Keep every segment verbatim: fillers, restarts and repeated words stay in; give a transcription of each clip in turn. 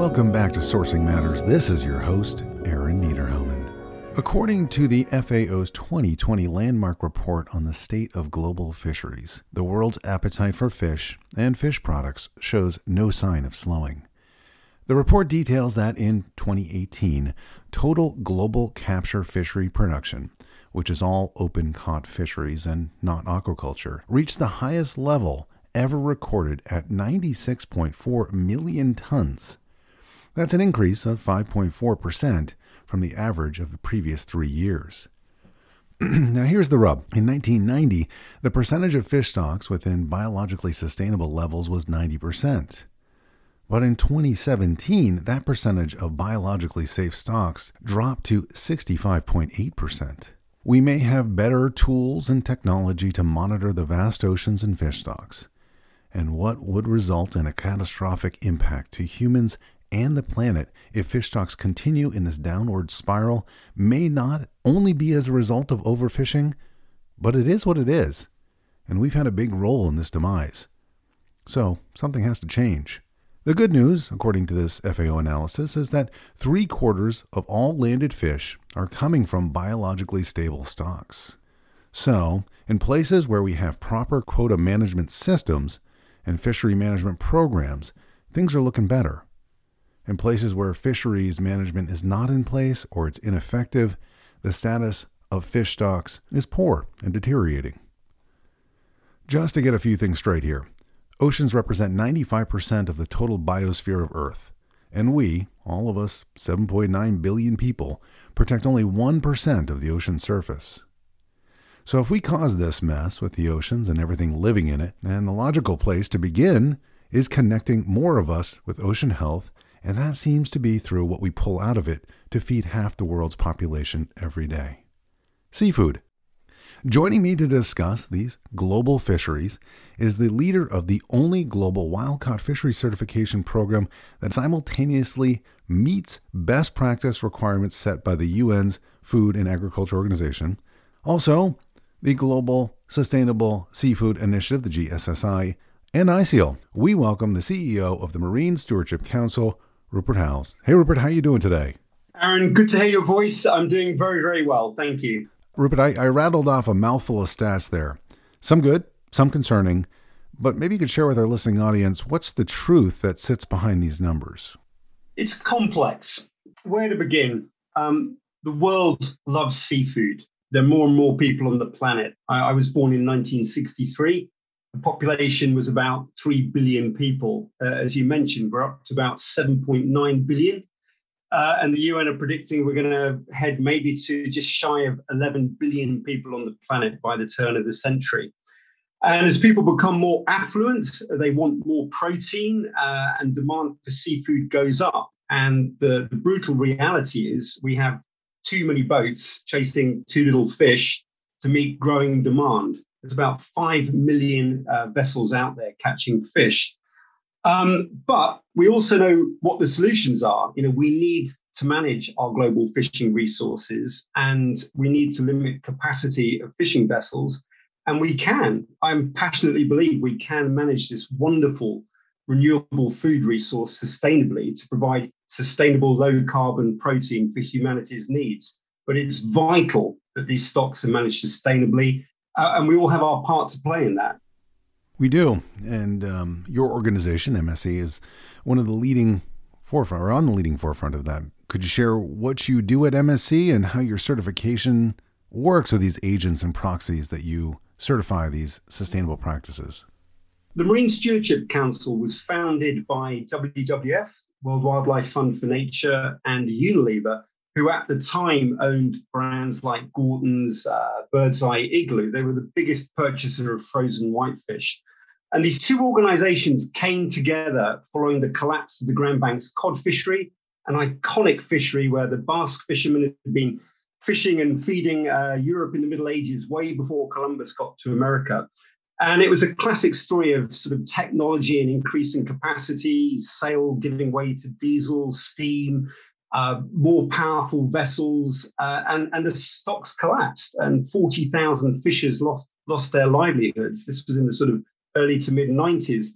Welcome back to Sourcing Matters. This is your host, Aaron Niederhausen. According to the F A O's twenty twenty landmark report on the state of global fisheries, the world's appetite for fish and fish products shows no sign of slowing. The report details that in twenty eighteen, total global capture fishery production, which is all open-caught fisheries and not aquaculture, reached the highest level ever recorded at ninety-six point four million tons. That's an increase of five point four percent from the average of the previous three years. Now here's the rub. In nineteen ninety, the percentage of fish stocks within biologically sustainable levels was ninety percent. But in twenty seventeen, that percentage of biologically safe stocks dropped to sixty-five point eight percent. We may have better tools and technology to monitor the vast oceans and fish stocks, and what would result in a catastrophic impact to humans and the planet if fish stocks continue in this downward spiral may not only be as a result of overfishing, but it is what it is, and we've had a big role in this demise. So something has to change. The good news, according to this F A O analysis, is that three quarters of all landed fish are coming from biologically stable stocks. So, in places where we have proper quota management systems and fishery management programs, things are looking better. In places where fisheries management is not in place or it's ineffective, the status of fish stocks is poor and deteriorating. Just to get a few things straight here, oceans represent ninety-five percent of the total biosphere of Earth, and we, all of us seven point nine billion people, protect only one percent of the ocean surface. So if we cause this mess with the oceans and everything living in it, then the logical place to begin is connecting more of us with ocean health, and that seems to be through what we pull out of it to feed half the world's population every day. Seafood. Joining me to discuss these global fisheries is the leader of the only global wild-caught fishery certification program that simultaneously meets best practice requirements set by the U N's Food and Agriculture Organization, also the Global Sustainable Seafood Initiative, the G S S I, and I C E L. We welcome the C E O of the Marine Stewardship Council, Rupert Howes. Hey, Rupert, how are you doing today? Aaron, good to hear your voice. I'm doing very, very well. Thank you. Rupert, I, I rattled off a mouthful of stats there. Some good, some concerning, but maybe you could share with our listening audience, what's the truth that sits behind these numbers? It's complex. Where to begin? Um, the world loves seafood. There are more and more people on the planet. I, I was born in nineteen sixty-three. The population was about three billion people. Uh, as you mentioned, we're up to about seven point nine billion. Uh, and the U N are predicting we're going to head maybe to just shy of eleven billion people on the planet by the turn of the century. And as people become more affluent, they want more protein, uh, and demand for seafood goes up. And the, the brutal reality is we have too many boats chasing too little fish to meet growing demand. There's about five million uh, vessels out there catching fish. Um, but we also know what the solutions are. You know, we need to manage our global fishing resources, and we need to limit capacity of fishing vessels. And we can. I passionately believe we can manage this wonderful renewable food resource sustainably to provide sustainable low carbon protein for humanity's needs. But it's vital that these stocks are managed sustainably, uh, and we all have our part to play in that. We do. And um, your organization, M S C, is one of the leading forefront, or on the leading forefront of that. Could you share what you do at M S C and how your certification works with these agents and proxies that you certify these sustainable practices? The Marine Stewardship Council was founded by W W F, World Wildlife Fund for Nature, and Unilever, who at the time owned brands like Gorton's, uh, Birdseye, Igloo. They were the biggest purchaser of frozen whitefish. And these two organizations came together following the collapse of the Grand Banks cod fishery, an iconic fishery where the Basque fishermen had been fishing and feeding uh, Europe in the Middle Ages way before Columbus got to America. And it was a classic story of sort of technology and increasing capacity, sail giving way to diesel, steam, uh, more powerful vessels, uh, and, and the stocks collapsed and forty thousand fishers lost, lost their livelihoods. This was in the sort of early to mid nineties.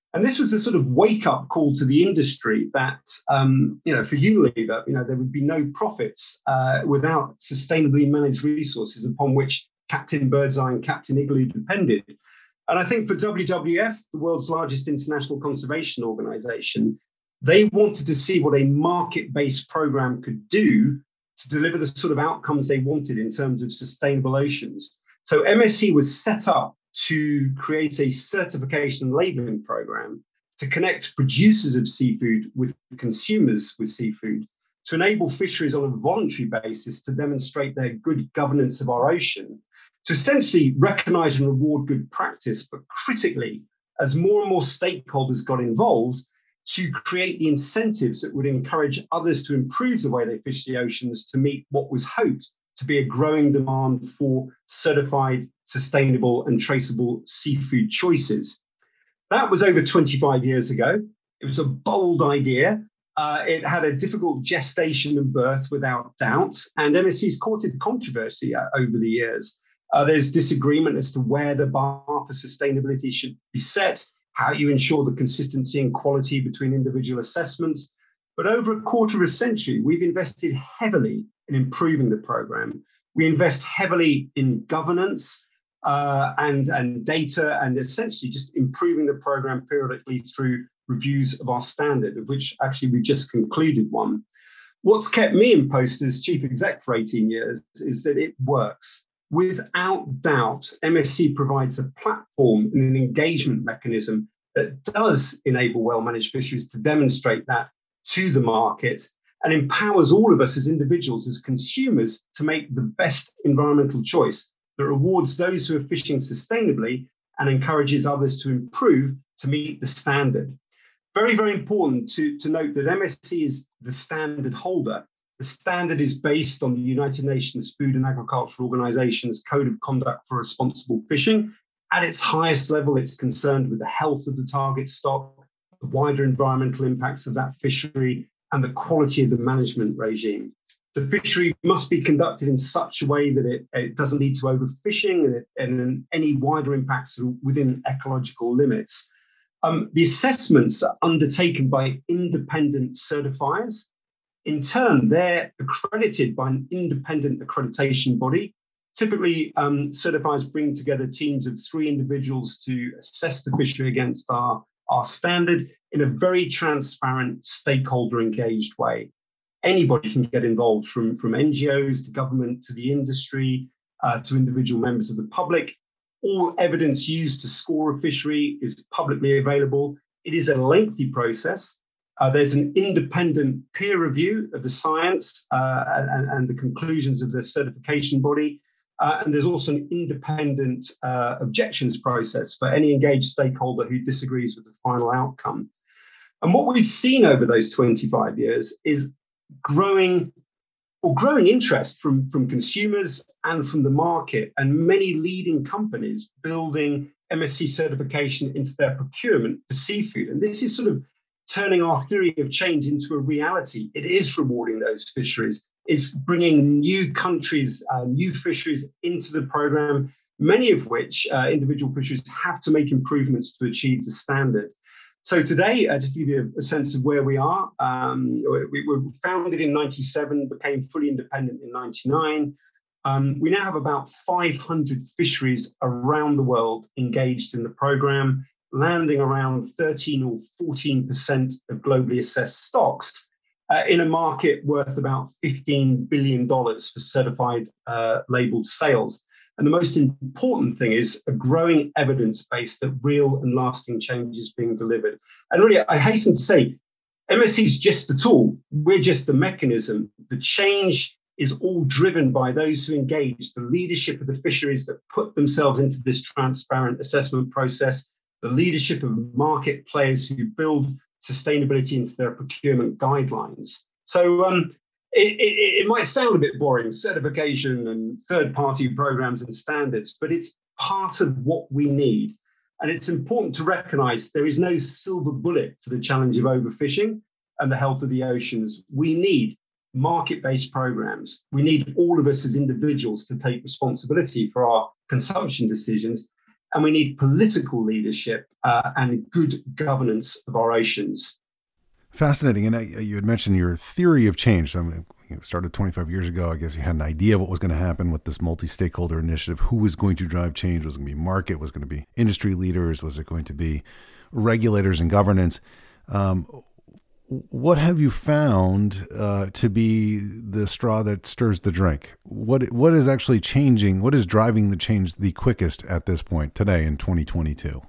And this was a sort of wake-up call to the industry that, um, you know, for Unilever, you know, there would be no profits uh, without sustainably managed resources upon which Captain Birdseye and Captain Igloo depended. And I think for W W F, the world's largest international conservation organization, they wanted to see what a market-based program could do to deliver the sort of outcomes they wanted in terms of sustainable oceans. So M S C was set up to create a certification and labeling program to connect producers of seafood with consumers with seafood, to enable fisheries on a voluntary basis to demonstrate their good governance of our ocean, to essentially recognize and reward good practice, but critically, as more and more stakeholders got involved, to create the incentives that would encourage others to improve the way they fish the oceans to meet what was hoped to be a growing demand for certified, sustainable and traceable seafood choices. That was over twenty-five years ago. It was a bold idea. Uh, it had a difficult gestation and birth without doubt, and M S C's courted controversy uh, over the years. Uh, there's disagreement as to where the bar for sustainability should be set, how you ensure the consistency and quality between individual assessments. But over a quarter of a century, we've invested heavily in improving the program. We invest heavily in governance uh, and, and data, and essentially just improving the program periodically through reviews of our standard, of which actually we just concluded one. What's kept me in post as chief exec for eighteen years is that it works. Without doubt, M S C provides a platform and an engagement mechanism that does enable well-managed fisheries to demonstrate that to the market and empowers all of us as individuals, as consumers, to make the best environmental choice that rewards those who are fishing sustainably and encourages others to improve to meet the standard. Very, very important to, to note that M S C is the standard holder. The standard is based on the United Nations Food and Agriculture Organization's Code of Conduct for Responsible Fishing. At its highest level, it's concerned with the health of the target stock, the wider environmental impacts of that fishery, and the quality of the management regime. The fishery must be conducted in such a way that it, it doesn't lead to overfishing and, it, and any wider impacts within ecological limits. Um, the assessments are undertaken by independent certifiers. In turn, they're accredited by an independent accreditation body. Typically, um, certifiers bring together teams of three individuals to assess the fishery against our, our standard in a very transparent, stakeholder-engaged way. Anybody can get involved, from, from N G Os to government to the industry uh, to individual members of the public. All evidence used to score a fishery is publicly available. It is a lengthy process. Uh, there's an independent peer review of the science uh, and, and the conclusions of the certification body. Uh, and there's also an independent uh, objections process for any engaged stakeholder who disagrees with the final outcome. And what we've seen over those twenty-five years is growing or growing interest from, from consumers and from the market, and many leading companies building M S C certification into their procurement for seafood. And this is sort of turning our theory of change into a reality. It is rewarding those fisheries. It's bringing new countries, uh, new fisheries into the program, many of which uh, individual fisheries have to make improvements to achieve the standard. So today, uh, just to give you a, a sense of where we are, um, we were founded in ninety-seven, became fully independent in ninety-nine. Um, we now have about five hundred fisheries around the world engaged in the program, landing around thirteen or fourteen percent of globally assessed stocks uh, in a market worth about fifteen billion dollars for certified uh, labeled sales. And the most important thing is a growing evidence base that real and lasting change is being delivered. And really, I hasten to say, M S C is just the tool. We're just the mechanism. The change is all driven by those who engage, the leadership of the fisheries that put themselves into this transparent assessment process, the leadership of market players who build sustainability into their procurement guidelines. So um, it, it, it might sound a bit boring, certification and third-party programs and standards, but it's part of what we need. And it's important to recognize there is no silver bullet for the challenge of overfishing and the health of the oceans. We need market-based programs. We need all of us as individuals to take responsibility for our consumption decisions. and we need political leadership uh, and good governance of our oceans. Fascinating. And uh, you had mentioned your theory of change. I mean, it started twenty-five years ago. I guess you had an idea of what was going to happen with this multi-stakeholder initiative. Who was going to drive change? Was it going to be market? Was it going to be industry leaders? Was it going to be regulators and governance? Um, what have you found uh, to be the straw that stirs the drink? What what is actually changing? What is driving the change the quickest at this point today in twenty twenty-two?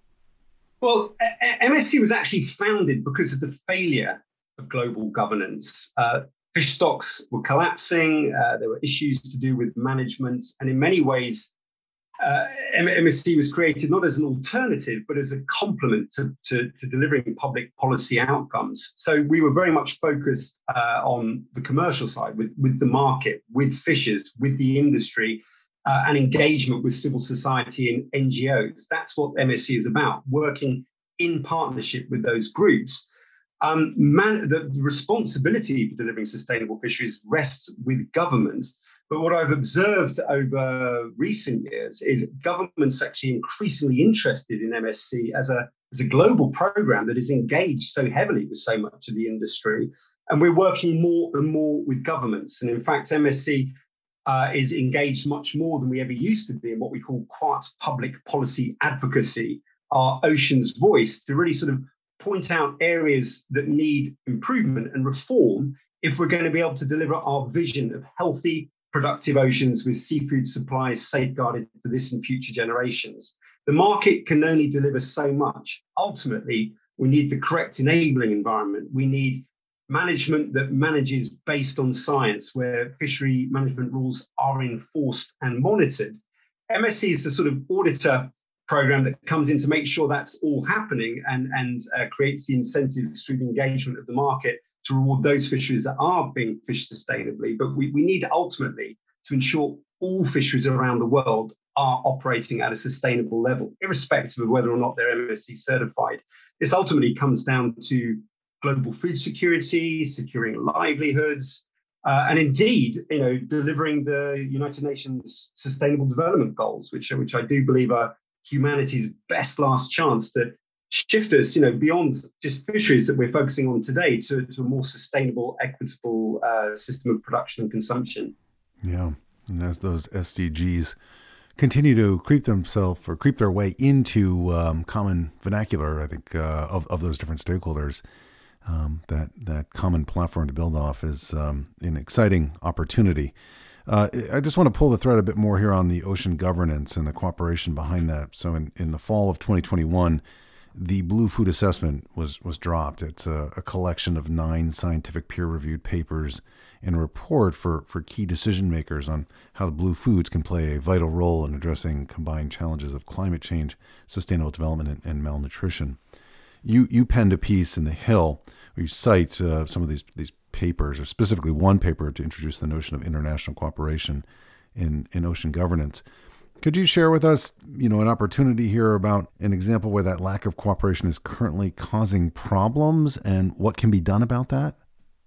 Well, M S C was actually founded because of the failure of global governance. Uh, fish stocks were collapsing. Uh, there were issues to do with management. And in many ways, uh, M S C was created not as an alternative, but as a complement to, to, to delivering public policy outcomes. So we were very much focused uh, on the commercial side with, with the market, with fishers, with the industry, Uh, and engagement with civil society and N G Os. That's what M S C is about, working in partnership with those groups. Um, man, the, the responsibility for delivering sustainable fisheries rests with government. But what I've observed over recent years is government's actually increasingly interested in M S C as a, as a global program that is engaged so heavily with so much of the industry. And we're working more and more with governments. And in fact, M S C Uh, is engaged much more than we ever used to be in what we call quite public policy advocacy, our ocean's voice, to really sort of point out areas that need improvement and reform if we're going to be able to deliver our vision of healthy, productive oceans with seafood supplies safeguarded for this and future generations. The market can only deliver so much. Ultimately, we need the correct enabling environment. We need management that manages based on science, where fishery management rules are enforced and monitored. M S C is the sort of auditor program that comes in to make sure that's all happening and, and uh, creates the incentives through the engagement of the market to reward those fisheries that are being fished sustainably. But we, we need ultimately to ensure all fisheries around the world are operating at a sustainable level, irrespective of whether or not they're M S C certified. This ultimately comes down to global food security, securing livelihoods, uh, and indeed, you know, delivering the United Nations Sustainable Development Goals, which, which I do believe are humanity's best last chance to shift us, you know, beyond just fisheries that we're focusing on today to, to a more sustainable, equitable uh, system of production and consumption. Yeah, and as those S D Gs continue to creep themselves or creep their way into um, common vernacular, I think, uh, of, of those different stakeholders, Um, that that common platform to build off is um, an exciting opportunity. Uh, I just want to pull the thread a bit more here on the ocean governance and the cooperation behind that. So in, in the fall of twenty twenty-one, the Blue Food Assessment was was dropped. It's a, a collection of nine scientific peer-reviewed papers and a report for, for key decision makers on how the blue foods can play a vital role in addressing combined challenges of climate change, sustainable development, and, and malnutrition. You you penned a piece in The Hill where you cite uh, some of these these papers, or specifically one paper to introduce the notion of international cooperation in, in ocean governance. Could you share with us, you know, an opportunity here about an example where that lack of cooperation is currently causing problems and what can be done about that?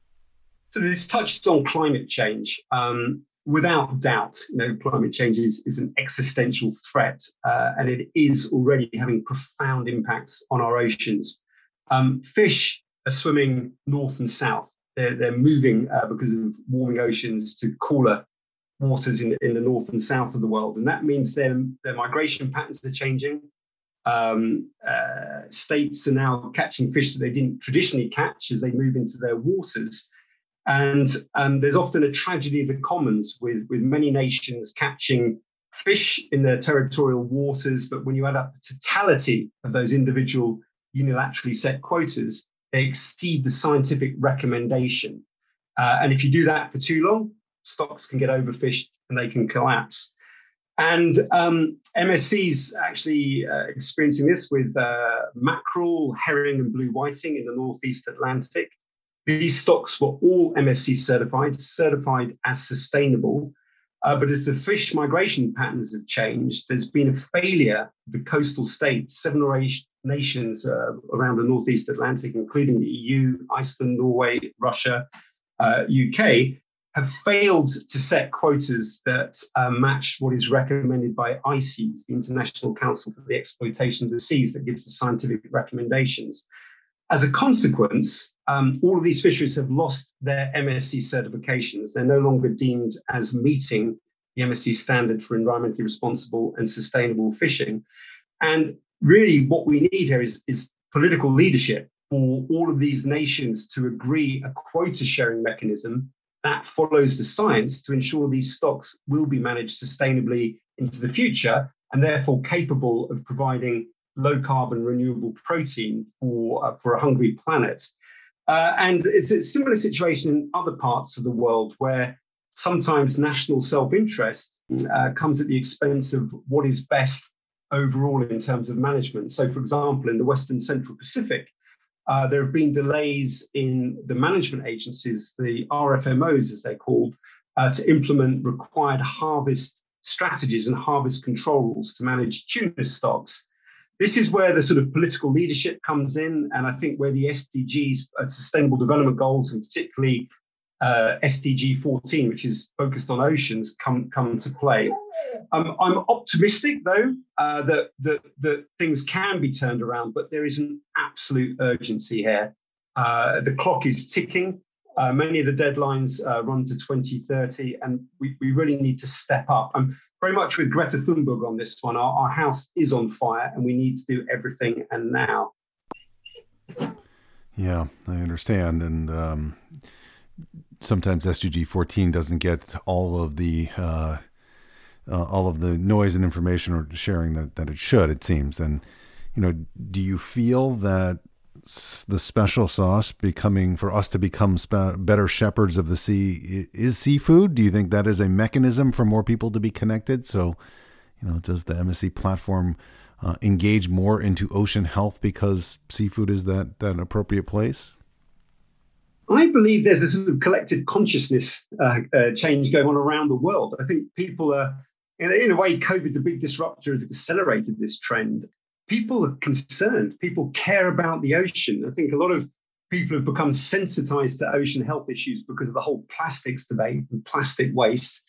So this touches on climate change. Um, without doubt, you know, climate change is, is an existential threat, uh, and it is already having profound impacts on our oceans. Um, fish are swimming north and south. They're, they're moving uh, because of warming oceans to cooler waters in, in the north and south of the world. And that means their, their migration patterns are changing. Um, uh, states are now catching fish that they didn't traditionally catch as they move into their waters. And um, there's often a tragedy of the commons with, with many nations catching fish in their territorial waters. But when you add up the totality of those individual unilaterally set quotas, they exceed the scientific recommendation. Uh, and if you do that for too long, stocks can get overfished and they can collapse. And um, M S C's actually uh, experiencing this with uh, mackerel, herring, and blue whiting in the Northeast Atlantic. These stocks were all M S C certified, certified as sustainable. Uh, but as the fish migration patterns have changed, there's been a failure of the coastal states, seven or eight nations uh, around the Northeast Atlantic, including the E U, Iceland, Norway, Russia, uh, U K, have failed to set quotas that uh, match what is recommended by I C E S, the International Council for the Exploitation of the Seas, that gives the scientific recommendations. As a consequence, um, all of these fisheries have lost their M S C certifications. They're no longer deemed as meeting the M S C standard for environmentally responsible and sustainable fishing. And really what we need here is, is political leadership for all of these nations to agree a quota sharing mechanism that follows the science to ensure these stocks will be managed sustainably into the future and therefore capable of providing low carbon renewable protein for, uh, for a hungry planet. Uh, and it's a similar situation in other parts of the world where sometimes national self-interest uh, comes at the expense of what is best overall in terms of management. So, for example, in the Western Central Pacific, uh, there have been delays in the management agencies, the R F M Os as they're called, uh, to implement required harvest strategies and harvest control rules to manage tuna stocks. This is where the sort of political leadership comes in, and I think where the S D Gs, uh, Sustainable Development Goals, and particularly uh, S D G fourteen, which is focused on oceans, come come to play. Um, I'm optimistic, though, uh, that, that that things can be turned around, but there is an absolute urgency here. Uh, the clock is ticking. Uh, many of the deadlines uh, run to twenty thirty, and we, we really need to step up. I'm very much with Greta Thunberg on this one. Our, our house is on fire, and we need to do everything and now. Yeah, I understand. And um, sometimes S D G fourteen doesn't get all of the uh, uh, all of the noise and information or sharing that, that it should, it seems. And, you know, do you feel that the special sauce becoming for us to become spe- better shepherds of the sea is seafood? Do you think that is a mechanism for more people to be connected? So, you know, does the M S C platform uh, engage more into ocean health because seafood is that, that appropriate place? I believe there's a sort of collective consciousness uh, uh, change going on around the world. I think people are, in, in a way, COVID, the big disruptor, has accelerated this trend. People are concerned. People care about the ocean. I think a lot of people have become sensitized to ocean health issues because of the whole plastics debate and plastic waste.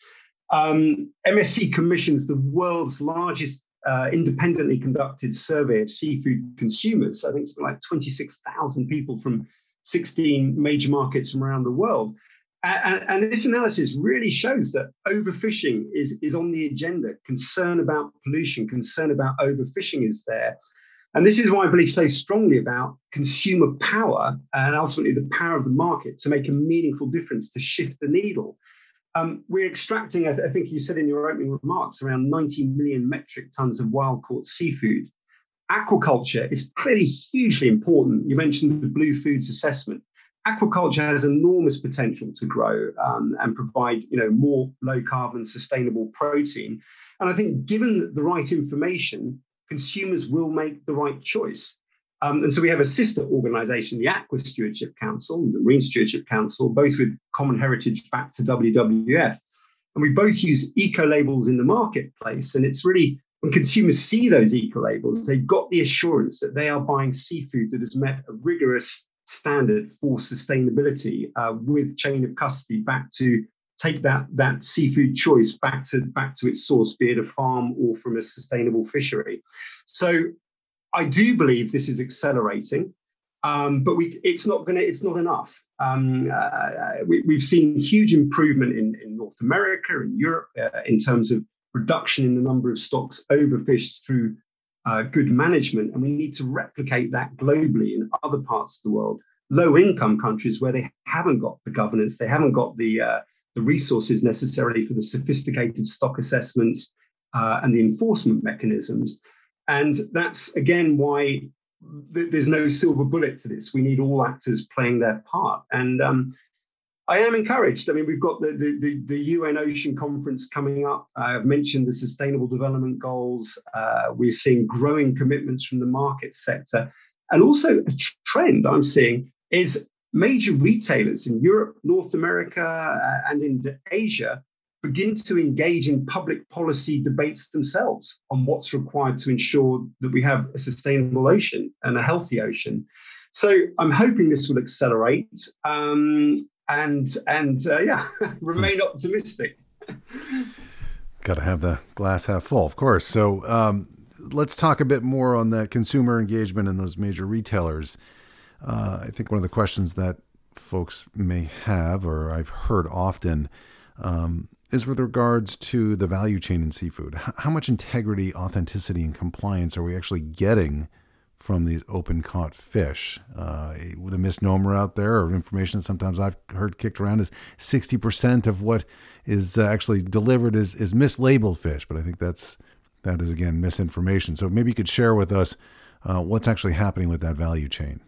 Um, M S C commissions the world's largest uh, independently conducted survey of seafood consumers. I think it's been like twenty-six thousand people from sixteen major markets from around the world. And, and this analysis really shows that overfishing is, is on the agenda. Concern about pollution, concern about overfishing is there. And this is why I believe so strongly about consumer power and ultimately the power of the market to make a meaningful difference, to shift the needle. Um, we're extracting, I, th- I think you said in your opening remarks, around ninety million metric tons of wild-caught seafood. Aquaculture is clearly hugely important. You mentioned the Blue Foods Assessment. Aquaculture has enormous potential to grow um, and provide, you know, more low-carbon, sustainable protein. And I think given the right information, consumers will make the right choice. Um, and so we have a sister organisation, the Aqua Stewardship Council and the Marine Stewardship Council, both with common heritage back to W W F. And we both use eco-labels in the marketplace. And it's really, when consumers see those eco-labels, they've got the assurance that they are buying seafood that has met a rigorous standard for sustainability uh, with chain of custody back to take that, that seafood choice back to, back to its source, be it a farm or from a sustainable fishery. So I do believe this is accelerating, um, but we, it's not going to, it's not enough. Um, uh, we, we've seen huge improvement in, in North America and Europe uh, in terms of reduction in the number of stocks overfished through uh, good management. And we need to replicate that globally in other parts of the world, low income countries where they haven't got the governance, they haven't got the, uh, the resources necessarily for the sophisticated stock assessments uh, and the enforcement mechanisms. And that's, again, why th- there's no silver bullet to this. We need all actors playing their part. And um, I am encouraged. I mean, we've got the, the, the, the U N Ocean Conference coming up. I've mentioned the Sustainable Development Goals. Uh, we're seeing growing commitments from the market sector. And also a trend I'm seeing is major retailers in Europe, North America, uh, and in Asia begin to engage in public policy debates themselves on what's required to ensure that we have a sustainable ocean and a healthy ocean. So I'm hoping this will accelerate. Um, and and uh, yeah, remain optimistic. Got to have the glass half full, of course. So um, let's talk a bit more on the consumer engagement in those major retailers. Uh, I think one of the questions that folks may have, or I've heard often, um, is with regards to the value chain in seafood. H- how much integrity, authenticity, and compliance are we actually getting from these open-caught fish? Uh, the misnomer out there, or information that sometimes I've heard kicked around, is sixty percent of what is uh, actually delivered is, is mislabeled fish. But I think that's that is, again, misinformation. So maybe you could share with us uh, what's actually happening with that value chain.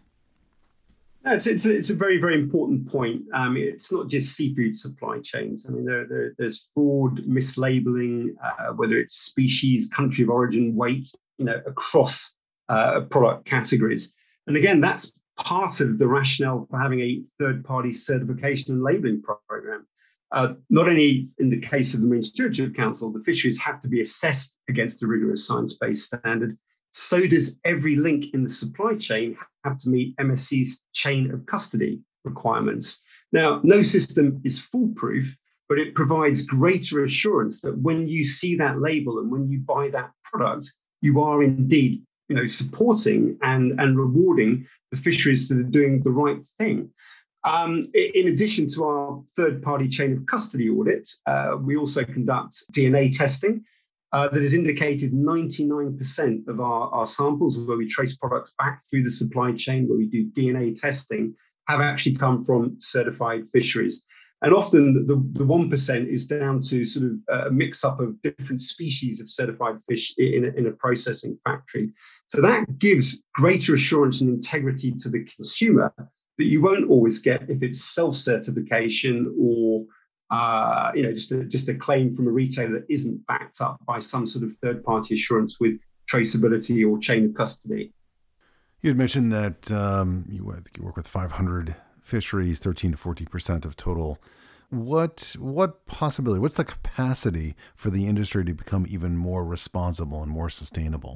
No, it's, it's, a, it's a very, very important point. Um, it's not just seafood supply chains. I mean, there, there, there's fraud, mislabeling, uh, whether it's species, country of origin, weight, you know, across uh, product categories. And again, that's part of the rationale for having a third-party certification and labeling program. Uh, not only in the case of the Marine Stewardship Council, the fisheries have to be assessed against a rigorous science-based standard. So does every link in the supply chain have to meet M S C's chain of custody requirements. Now, no system is foolproof, but it provides greater assurance that when you see that label and when you buy that product, you are indeed, you know, supporting and, and rewarding the fisheries that are doing the right thing. Um, in addition to our third-party chain of custody audit, uh, we also conduct D N A testing. Uh, that has indicated ninety-nine percent of our, our samples where we trace products back through the supply chain, where we do D N A testing, have actually come from certified fisheries. And often the, the one percent is down to sort of a mix-up of different species of certified fish in a, in a processing factory. So that gives greater assurance and integrity to the consumer that you won't always get if it's self-certification or Uh, you know, just a, just a claim from a retailer that isn't backed up by some sort of third-party assurance with traceability or chain of custody. You had mentioned that um, you, I think you work with five hundred fisheries, thirteen to fourteen percent of total. What what possibility, what's the capacity for the industry to become even more responsible and more sustainable?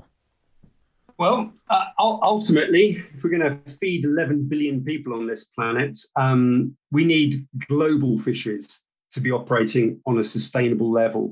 Well, uh, ultimately, if we're going to feed eleven billion people on this planet, um, we need global fisheries to be operating on a sustainable level.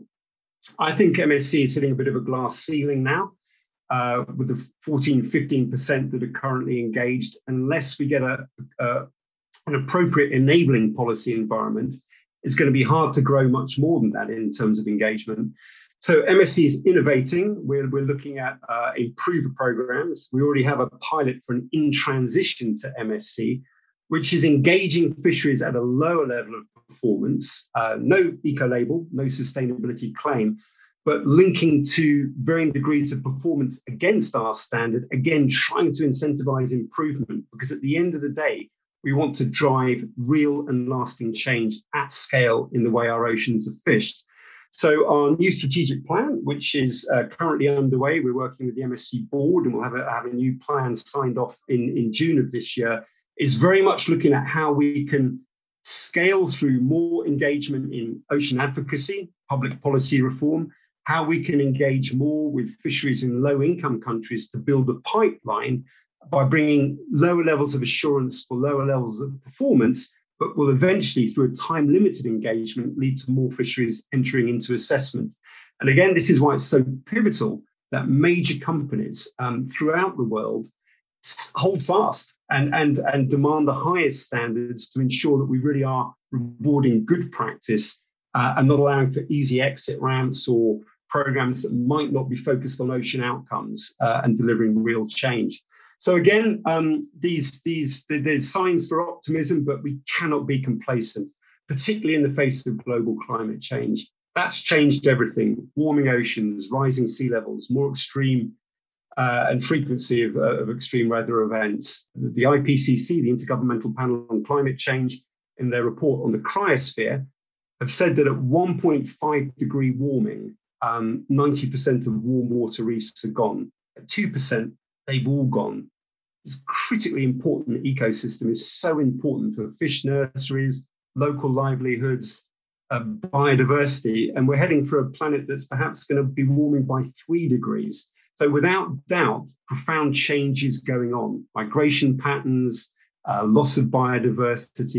I think M S C is hitting a bit of a glass ceiling now uh, with the fourteen, fifteen percent that are currently engaged. Unless we get a, a, an appropriate enabling policy environment, it's going to be hard to grow much more than that in terms of engagement. So M S C is innovating. We're, we're looking at uh, improver programs. We already have a pilot for an in-transition to M S C, which is engaging fisheries at a lower level of performance, uh, no eco-label, no sustainability claim, but linking to varying degrees of performance against our standard, again, trying to incentivize improvement, because at the end of the day, we want to drive real and lasting change at scale in the way our oceans are fished. So our new strategic plan, which is uh, currently underway, we're working with the M S C board, and we'll have a, have a new plan signed off in, in June of this year, is very much looking at how we can scale through more engagement in ocean advocacy, public policy reform, how we can engage more with fisheries in low-income countries to build a pipeline by bringing lower levels of assurance for lower levels of performance, but will eventually, through a time-limited engagement, lead to more fisheries entering into assessment. And again, this is why it's so pivotal that major companies um, throughout the world hold fast and, and, and demand the highest standards to ensure that we really are rewarding good practice uh, and not allowing for easy exit ramps or programs that might not be focused on ocean outcomes uh, and delivering real change. So again, um, these, these, there's signs for optimism, but we cannot be complacent, particularly in the face of global climate change. That's changed everything: warming oceans, rising sea levels, more extreme Uh, and frequency of, uh, of extreme weather events. The, the I P C C, the Intergovernmental Panel on Climate Change, in their report on the cryosphere, have said that at one point five degree warming, um, ninety percent of warm water reefs are gone. At two percent, they've all gone. It's critically important. The ecosystem is so important for fish nurseries, local livelihoods, uh, biodiversity, and we're heading for a planet that's perhaps going to be warming by three degrees. So without doubt, profound changes going on: migration patterns, uh, loss of biodiversity,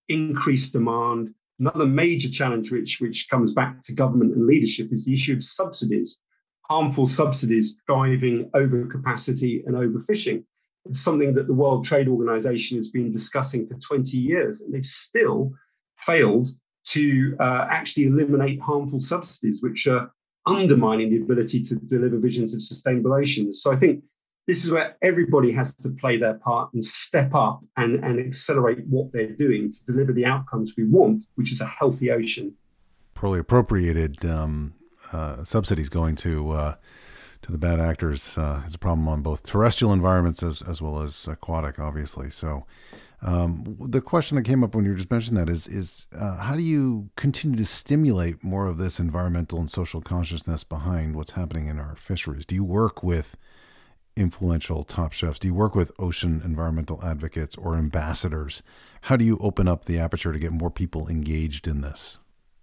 increased demand. Another major challenge, which, which comes back to government and leadership, is the issue of subsidies, harmful subsidies driving overcapacity and overfishing. It's something that the World Trade Organization has been discussing for twenty years, and they've still failed to uh, actually eliminate harmful subsidies, which are undermining the ability to deliver visions of sustainable oceans. So I think this is where everybody has to play their part and step up and, and accelerate what they're doing to deliver the outcomes we want, which is a healthy ocean. Poorly appropriated um, uh, subsidies going to uh, to the bad actors uh, is a problem on both terrestrial environments as, as well as aquatic, obviously. So um, the question that came up when you just mentioned that is, is uh, how do you continue to stimulate more of this environmental and social consciousness behind what's happening in our fisheries? Do you work with influential top chefs? Do you work with ocean environmental advocates or ambassadors? How do you open up the aperture to get more people engaged in this?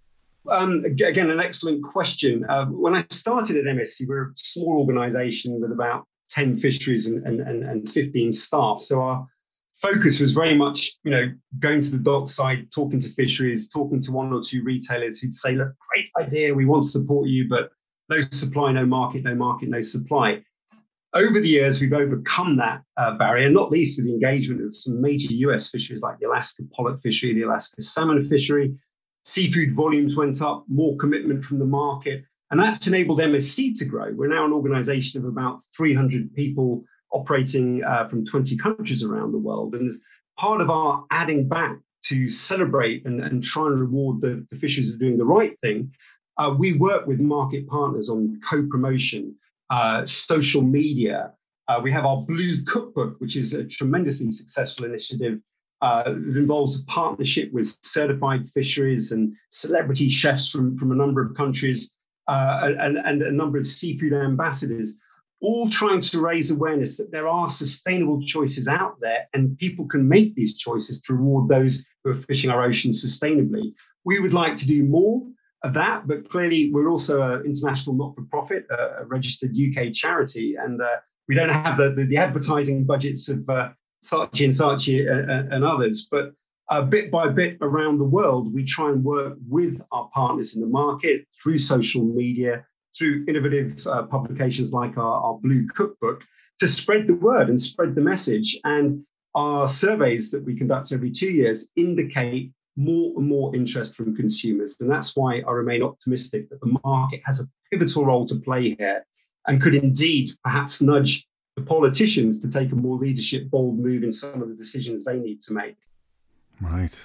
Um, again, an excellent question. Uh, when I started at M S C, we we're a small organization with about ten fisheries and, and, and, and fifteen staff. So our focus was very much, you know, going to the dockside, talking to fisheries, talking to one or two retailers who'd say, look, great idea, we want to support you, but no supply, no market, no market, no supply. Over the years, we've overcome that uh, barrier, not least with the engagement of some major U S fisheries like the Alaska pollock fishery, the Alaska salmon fishery. Seafood volumes went up, more commitment from the market, and that's enabled M S C to grow. We're now an organization of about three hundred people operating uh, from twenty countries around the world. And as part of our adding back to celebrate and, and try and reward the, the fisheries for doing the right thing, uh, we work with market partners on co-promotion, uh, social media. Uh, we have our Blue Cookbook, which is a tremendously successful initiative. Uh, it involves a partnership with certified fisheries and celebrity chefs from, from a number of countries uh, and, and a number of seafood ambassadors, all trying to raise awareness that there are sustainable choices out there and people can make these choices to reward those who are fishing our oceans sustainably. We would like to do more of that, but clearly we're also an international not-for-profit, uh, a registered U K charity, and uh, we don't have the, the, the advertising budgets of uh, Saatchi and Saatchi and, and others, but uh, bit by bit around the world, we try and work with our partners in the market through social media, through innovative uh, publications like our, our Blue Cookbook to spread the word and spread the message. And our surveys that we conduct every two years indicate more and more interest from consumers. And that's why I remain optimistic that the market has a pivotal role to play here and could indeed perhaps nudge the politicians to take a more leadership, bold move in some of the decisions they need to make. Right.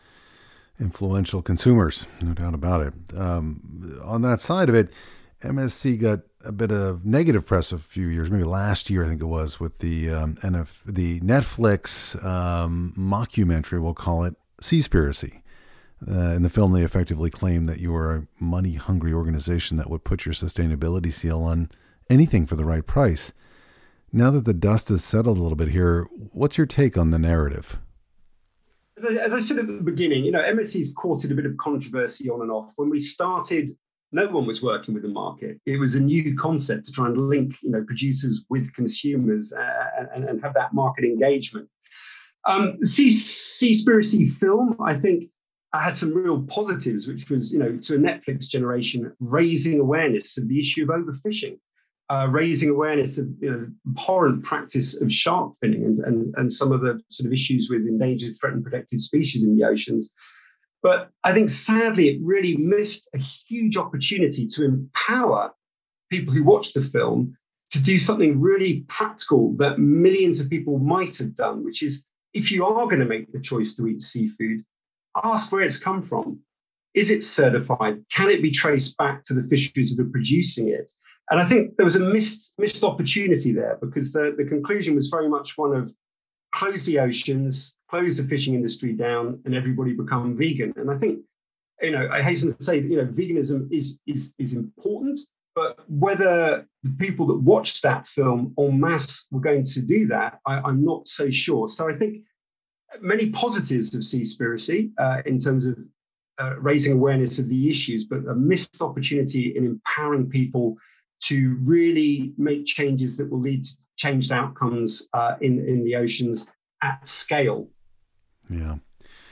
Influential consumers, no doubt about it. Um, on that side of it, M S C got a bit of negative press a few years, maybe last year, I think it was, with the um, N F, the Netflix um, mockumentary, we'll call it, Seaspiracy. Uh, in the film, they effectively claimed that you were a money-hungry organization that would put your sustainability seal on anything for the right price. Now that the dust has settled a little bit here, what's your take on the narrative? As I, as I said at the beginning, you know, M S C's courted a bit of controversy on and off. When we started, no one was working with the market. It was a new concept to try and link, you know, producers with consumers uh, and, and have that market engagement. Um, the Sea, Seaspiracy film, I think, I had some real positives, which was, you know, to a Netflix generation, raising awareness of the issue of overfishing. Uh, raising awareness of, you know, abhorrent practice of shark finning and, and, and some of the sort of issues with endangered, threatened, protected species in the oceans. But I think sadly, it really missed a huge opportunity to empower people who watch the film to do something really practical that millions of people might have done, which is if you are going to make the choice to eat seafood, ask where it's come from. Is it certified? Can it be traced back to the fisheries that are producing it? And I think there was a missed missed opportunity there because the, the conclusion was very much one of close the oceans, close the fishing industry down, and everybody become vegan. And I think, you know, I hasten to say that, you know, veganism is is is important, but whether the people that watched that film en masse were going to do that, I, I'm not so sure. So I think many positives of Seaspiracy uh, in terms of uh, raising awareness of the issues, but a missed opportunity in empowering people to really make changes that will lead to changed outcomes uh, in, in the oceans at scale. Yeah.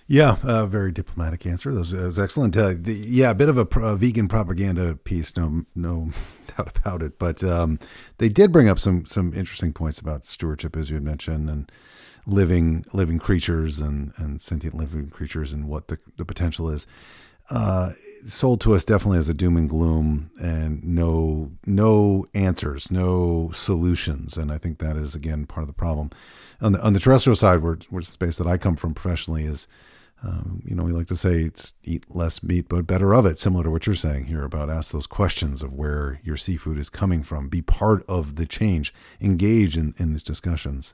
Yeah, uh, very diplomatic answer. That was, that was excellent. Uh, the, yeah, a bit of a, a vegan propaganda piece, no no doubt about it. But um, they did bring up some some interesting points about stewardship, as you had mentioned, and living living creatures and, and sentient living creatures and what the, the potential is. Uh, sold to us definitely as a doom and gloom and no no answers, no solutions. And I think that is, again, part of the problem. On the, on the terrestrial side, where, where the space that I come from professionally is, Um, you know, we like to say it's eat less meat, but better of it, similar to what you're saying here about ask those questions of where your seafood is coming from, be part of the change, engage in, in these discussions.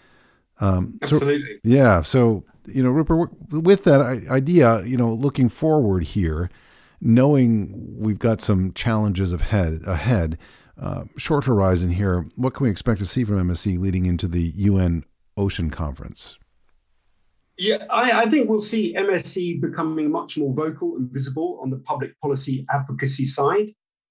Um, Absolutely. So, yeah. So, you know, Rupert, with that idea, you know, looking forward here, knowing we've got some challenges ahead, ahead, uh, short horizon here, what can we expect to see from M S C leading into the U N Ocean Conference? Yeah, I, I think we'll see M S C becoming much more vocal and visible on the public policy advocacy side.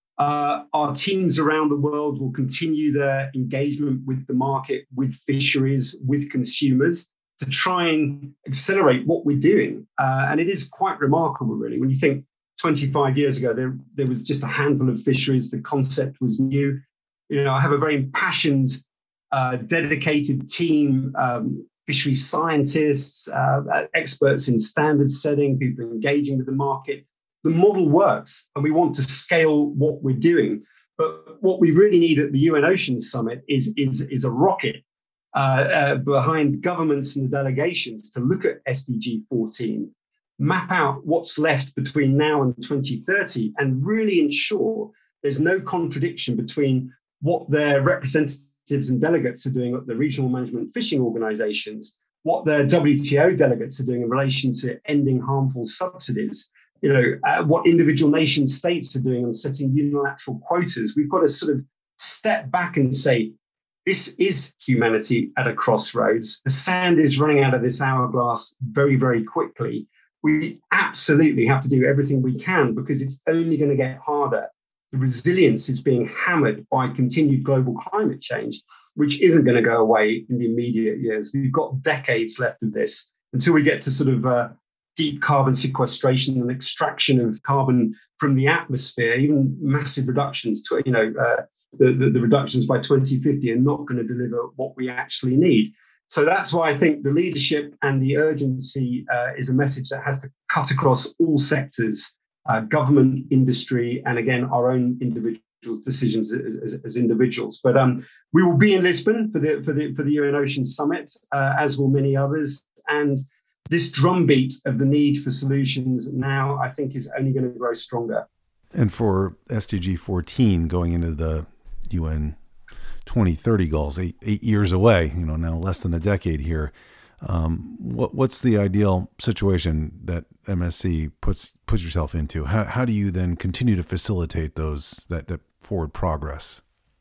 Uh, our teams around the world will continue their engagement with the market, with fisheries, with consumers to try and accelerate what we're doing. Uh, and it is quite remarkable, really, when you think twenty-five years ago, there, there was just a handful of fisheries. The concept was new. You know, I have a very impassioned, uh, dedicated team, um, fishery scientists, uh, experts in standard setting, people engaging with the market. The model works, and we want to scale what we're doing. But what we really need at the U N Oceans Summit is, is, is a rocket uh, uh, behind governments and the delegations to look at S D G fourteen, map out what's left between now and twenty thirty, and really ensure there's no contradiction between what their representatives and delegates are doing at the regional management fishing organizations, what their W T O delegates are doing in relation to ending harmful subsidies, you know, uh, what individual nation states are doing on setting unilateral quotas. We've got to sort of step back and say, this is humanity at a crossroads. The sand is running out of this hourglass very, very quickly. We absolutely have to do everything we can because it's only going to get harder. The resilience is being hammered by continued global climate change, which isn't going to go away in the immediate years. We've got decades left of this until we get to sort of uh, deep carbon sequestration and extraction of carbon from the atmosphere. Even massive reductions to, you know, uh, the, the, the reductions by twenty fifty are not going to deliver what we actually need. So that's why I think the leadership and the urgency uh, is a message that has to cut across all sectors. Uh, government, industry, and again, our own individual decisions as, as, as individuals. But um, we will be in Lisbon for the for the for the U N Ocean Summit, uh, as will many others. And this drumbeat of the need for solutions now, I think, is only going to grow stronger. And for S D G fourteen going into the U N twenty thirty goals, eight eight years away, you know, now less than a decade here. Um, what what's the ideal situation that M S C puts puts yourself into? How how do you then continue to facilitate those that, that forward progress?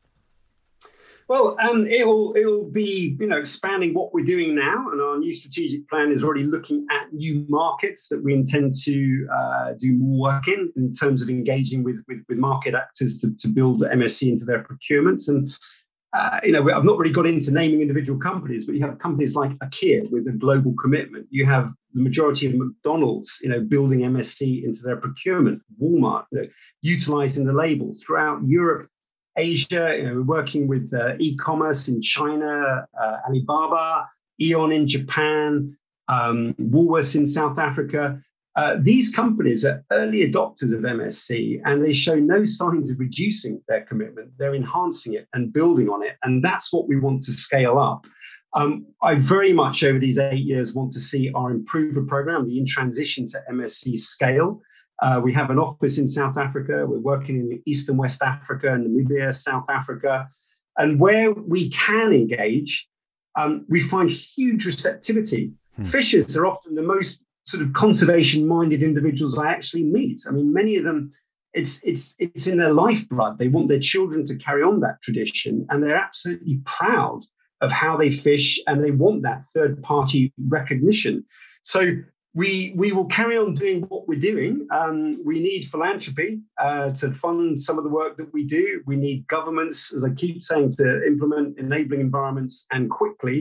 Well, um, it will it will be you know expanding what we're doing now, and our new strategic plan is already looking at new markets that we intend to uh, do more work in, in terms of engaging with with, with market actors to, to build M S C into their procurements. And Uh, you know, I've not really got into naming individual companies, but you have companies like IKEA with a global commitment. You have the majority of McDonald's, you know, building M S C into their procurement. Walmart, you know, utilizing the labels throughout Europe, Asia. You know, we're working with uh, e-commerce in China, uh, Alibaba, Aeon in Japan, um, Woolworths in South Africa. Uh, these companies are early adopters of M S C, and they show no signs of reducing their commitment. They're enhancing it and building on it, and that's what we want to scale up. Um, I very much, over these eight years, want to see our Improver program, the In Transition to M S C, scale. Uh, we have an office in South Africa. We're working in East and West Africa, Namibia, South Africa. And where we can engage, um, we find huge receptivity. Hmm. Fishers are often the most sort of conservation-minded individuals I actually meet. I mean, many of them, it's it's it's in their lifeblood. They want their children to carry on that tradition, and they're absolutely proud of how they fish, and they want that third-party recognition. So we we will carry on doing what we're doing. Um, we need philanthropy uh, to fund some of the work that we do. We need governments, as I keep saying, to implement enabling environments and quickly.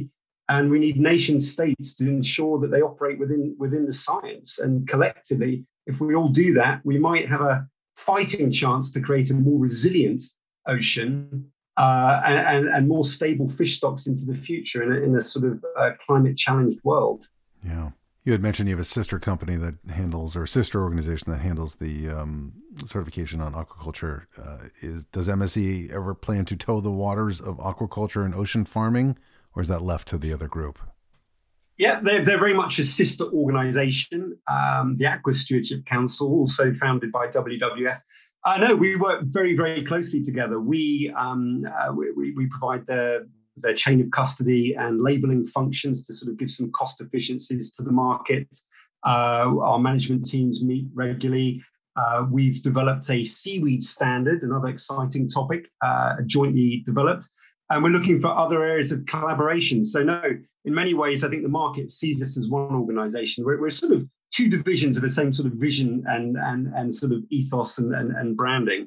And we need nation states to ensure that they operate within, within the science. And collectively, if we all do that, we might have a fighting chance to create a more resilient ocean uh, and, and more stable fish stocks into the future in a, in a sort of uh, climate challenged world. Yeah. You had mentioned you have a sister company that handles, or a sister organization that handles the um, certification on aquaculture. Uh, is does M S C ever plan to tow the waters of aquaculture and ocean farming, or is that left to the other group? Yeah, they're, they're very much a sister organization. Um, the Aqua Stewardship Council, also founded by W W F. I know we work very, very closely together. We um, uh, we, we, we provide the their chain of custody and labeling functions to sort of give some cost efficiencies to the market. Uh, our management teams meet regularly. Uh, we've developed a seaweed standard, another exciting topic, uh, jointly developed. And we're looking for other areas of collaboration. So no, in many ways, I think the market sees us as one organization. We're, we're sort of two divisions of the same sort of vision and, and, and sort of ethos and, and, and branding.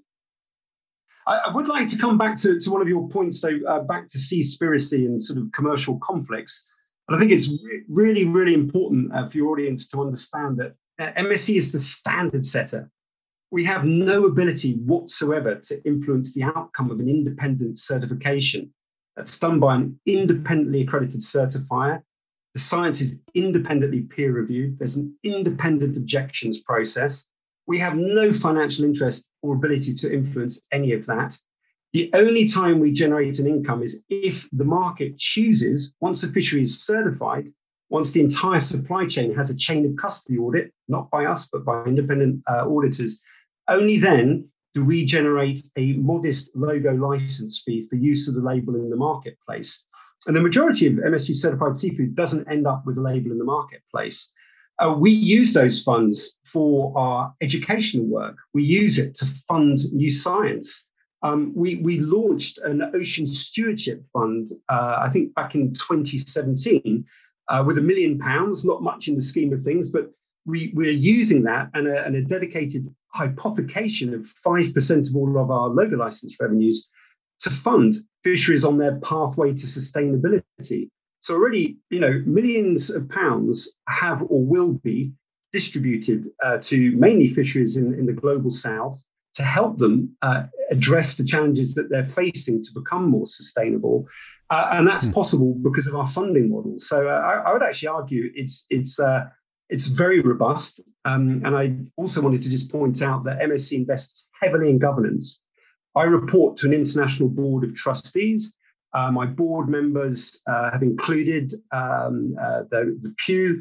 I would like to come back to, to one of your points, so uh, back to Seaspiracy and sort of commercial conflicts. And I think it's re- really, really important uh, for your audience to understand that uh, M S C is the standard setter. We have no ability whatsoever to influence the outcome of an independent certification. That's done by an independently accredited certifier. The science is independently peer reviewed. There's an independent objections process. We have no financial interest or ability to influence any of that. The only time we generate an income is if the market chooses, once a fishery is certified, once the entire supply chain has a chain of custody audit, not by us, but by independent uh, auditors, only then do we generate a modest logo license fee for use of the label in the marketplace. And the majority of M S C certified seafood doesn't end up with a label in the marketplace. Uh, we use those funds for our educational work. We use it to fund new science. Um, we, we launched an ocean stewardship fund, uh, I think back in twenty seventeen, uh, with a million pounds, not much in the scheme of things, but we, we're using that and a, and a dedicated hypothecation of five percent of all of our logo license revenues to fund fisheries on their pathway to sustainability. So already, you know, millions of pounds have or will be distributed uh, to mainly fisheries in, in the global south to help them uh, address the challenges that they're facing to become more sustainable. Uh, and that's mm. possible because of our funding model. So uh, I, I would actually argue it's it's uh, it's very robust. Um, and I also wanted to just point out that M S C invests heavily in governance. I report to an international board of trustees. Uh, my board members uh, have included um, uh, the, the Pew,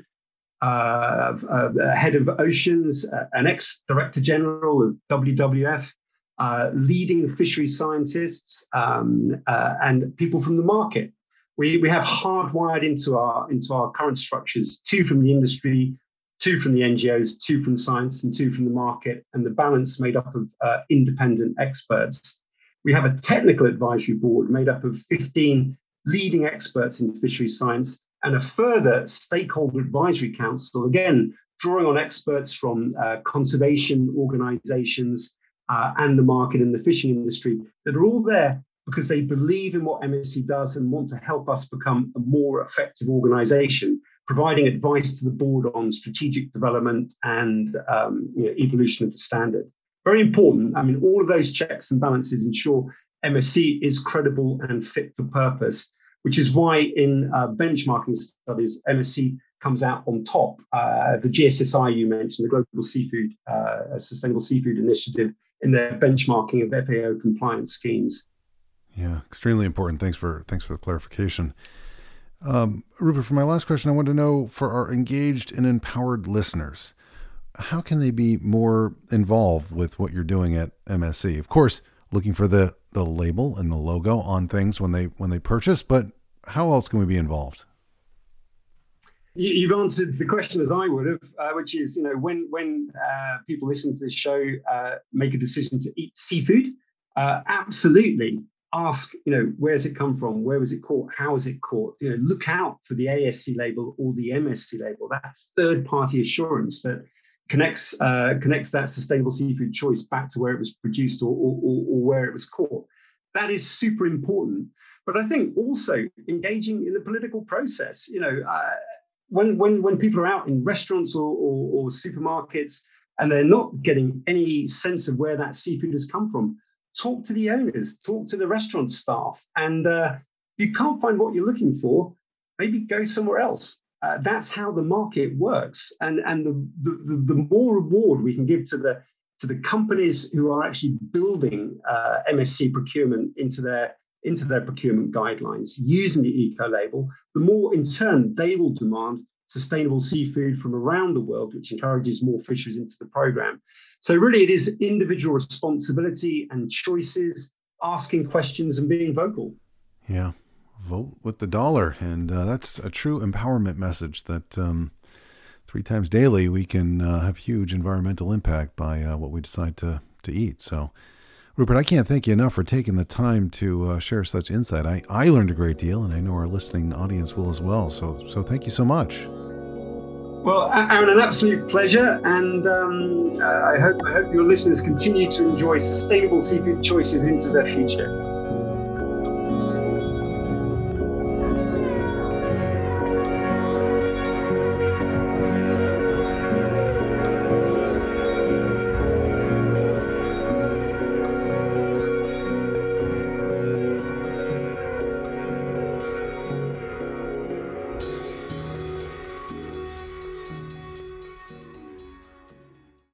uh, uh, the head of Oceans, uh, an ex-director general of W W F, uh, leading fishery scientists, um, uh, and people from the market. We, we have hardwired into our, into our current structures, two from the industry, two from the N G Os, two from science, and two from the market, and the balance made up of uh, independent experts. We have a technical advisory board made up of fifteen leading experts in fishery science and a further stakeholder advisory council, again, drawing on experts from uh, conservation organizations uh, and the market and the fishing industry that are all there because they believe in what M S C does and want to help us become a more effective organization, providing advice to the board on strategic development and um, you know, evolution of the standard. Very important. I mean, all of those checks and balances ensure M S C is credible and fit for purpose, which is why in uh, benchmarking studies, M S C comes out on top. Uh, the G S S I you mentioned, the Global Seafood uh, Sustainable Seafood Initiative, in their benchmarking of F A O compliance schemes. Yeah, extremely important. Thanks for thanks for the clarification. Um, Rupert, for my last question, I want to know, for our engaged and empowered listeners, how can they be more involved with what you're doing at M S C? Of course, looking for the, the label and the logo on things when they when they purchase, but how else can we be involved? You've answered the question as I would have, uh, which is, you know, when when uh, people listen to this show, uh, make a decision to eat seafood, uh, absolutely ask, you know, where's it come from? Where was it caught? How was it caught? You know, look out for the A S C label or the M S C label. That's third-party assurance that connects uh, connects that sustainable seafood choice back to where it was produced or, or, or, or where it was caught. That is super important. But I think also engaging in the political process. You know, uh, when when when people are out in restaurants or, or, or supermarkets and they're not getting any sense of where that seafood has come from, talk to the owners, talk to the restaurant staff, and uh, if you can't find what you're looking for, maybe go somewhere else. Uh, that's how the market works, and and the, the the more reward we can give to the to the companies who are actually building uh, M S C procurement into their into their procurement guidelines using the eco label, the more in turn they will demand sustainable seafood from around the world, which encourages more fisheries into the program. So really it is individual responsibility and choices, asking questions and being vocal. Yeah, vote with the dollar. And uh, that's a true empowerment message that um, three times daily we can uh, have huge environmental impact by uh, what we decide to, to eat. So Rupert, I can't thank you enough for taking the time to uh, share such insight. I, I learned a great deal, and I know our listening audience will as well. So so thank you so much. Well, Aaron, an absolute pleasure, and um, I hope I hope your listeners continue to enjoy sustainable seafood choices into their future.